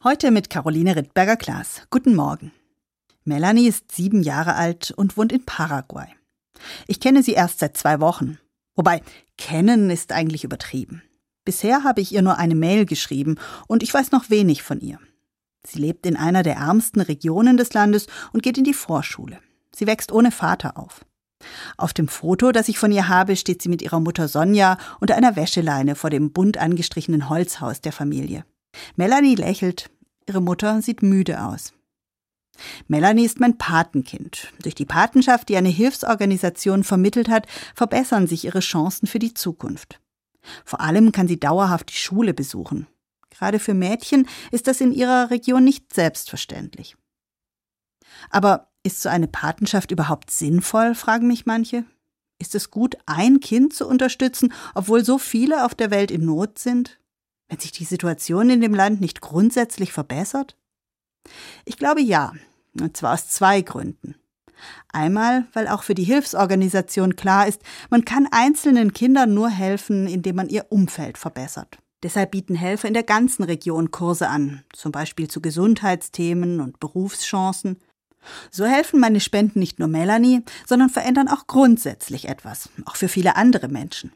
Heute mit Caroline Rittberger-Klaas. Guten Morgen. Melanie ist 7 Jahre alt und wohnt in Paraguay. Ich kenne sie erst seit 2 Wochen. Wobei, kennen ist eigentlich übertrieben. Bisher habe ich ihr nur eine Mail geschrieben und ich weiß noch wenig von ihr. Sie lebt in einer der ärmsten Regionen des Landes und geht in die Vorschule. Sie wächst ohne Vater auf. Auf dem Foto, das ich von ihr habe, steht sie mit ihrer Mutter Sonja unter einer Wäscheleine vor dem bunt angestrichenen Holzhaus der Familie. Melanie lächelt, ihre Mutter sieht müde aus. Melanie ist mein Patenkind. Durch die Patenschaft, die eine Hilfsorganisation vermittelt hat, verbessern sich ihre Chancen für die Zukunft. Vor allem kann sie dauerhaft die Schule besuchen. Gerade für Mädchen ist das in ihrer Region nicht selbstverständlich. Aber ist so eine Patenschaft überhaupt sinnvoll, fragen mich manche. Ist es gut, ein Kind zu unterstützen, obwohl so viele auf der Welt in Not sind? Wenn sich die Situation in dem Land nicht grundsätzlich verbessert? Ich glaube ja, und zwar aus 2 Gründen. Einmal, weil auch für die Hilfsorganisation klar ist, man kann einzelnen Kindern nur helfen, indem man ihr Umfeld verbessert. Deshalb bieten Helfer in der ganzen Region Kurse an, zum Beispiel zu Gesundheitsthemen und Berufschancen. So helfen meine Spenden nicht nur Melanie, sondern verändern auch grundsätzlich etwas, auch für viele andere Menschen.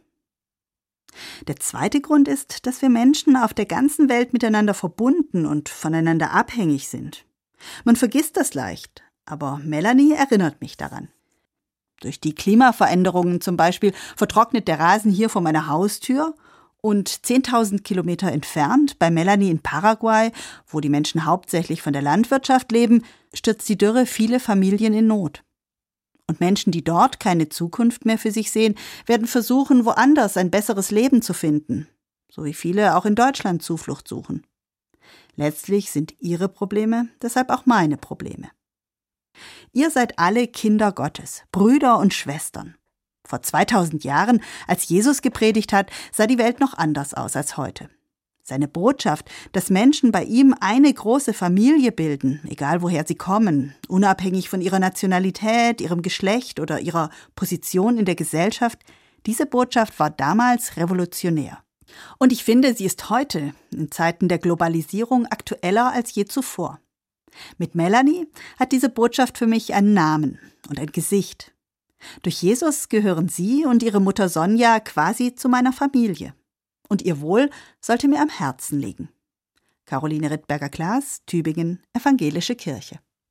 Der zweite Grund ist, dass wir Menschen auf der ganzen Welt miteinander verbunden und voneinander abhängig sind. Man vergisst das leicht, aber Melanie erinnert mich daran. Durch die Klimaveränderungen zum Beispiel vertrocknet der Rasen hier vor meiner Haustür und 10.000 Kilometer entfernt, bei Melanie in Paraguay, wo die Menschen hauptsächlich von der Landwirtschaft leben, stürzt die Dürre viele Familien in Not. Und Menschen, die dort keine Zukunft mehr für sich sehen, werden versuchen, woanders ein besseres Leben zu finden, so wie viele auch in Deutschland Zuflucht suchen. Letztlich sind ihre Probleme deshalb auch meine Probleme. Ihr seid alle Kinder Gottes, Brüder und Schwestern. Vor 2000 Jahren, als Jesus gepredigt hat, sah die Welt noch anders aus als heute. Seine Botschaft, dass Menschen bei ihm eine große Familie bilden, egal woher sie kommen, unabhängig von ihrer Nationalität, ihrem Geschlecht oder ihrer Position in der Gesellschaft, diese Botschaft war damals revolutionär. Und ich finde, sie ist heute, in Zeiten der Globalisierung, aktueller als je zuvor. Mit Melanie hat diese Botschaft für mich einen Namen und ein Gesicht. Durch Jesus gehören sie und ihre Mutter Sonja quasi zu meiner Familie. Und ihr Wohl sollte mir am Herzen liegen. Caroline Rittberger-Klaas, Tübingen, Evangelische Kirche.